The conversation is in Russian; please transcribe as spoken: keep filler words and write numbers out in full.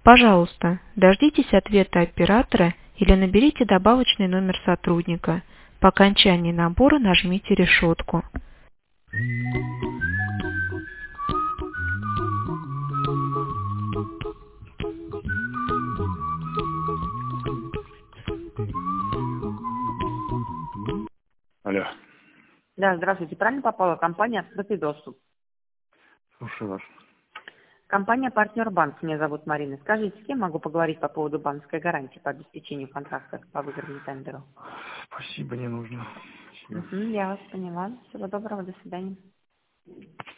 Пожалуйста, дождитесь ответа оператора или наберите добавочный номер сотрудника. По окончании набора нажмите решетку. Алло. Да, здравствуйте. Правильно попала компания «Открытый доступ». Слушаю вас. Компания «Партнер Банк». Меня зовут Марина. Скажите, с кем могу поговорить по поводу банковской гарантии по обеспечению контракта по выигранному тендеру? Спасибо, не нужно. Спасибо. Угу, я вас поняла. Всего доброго, до свидания.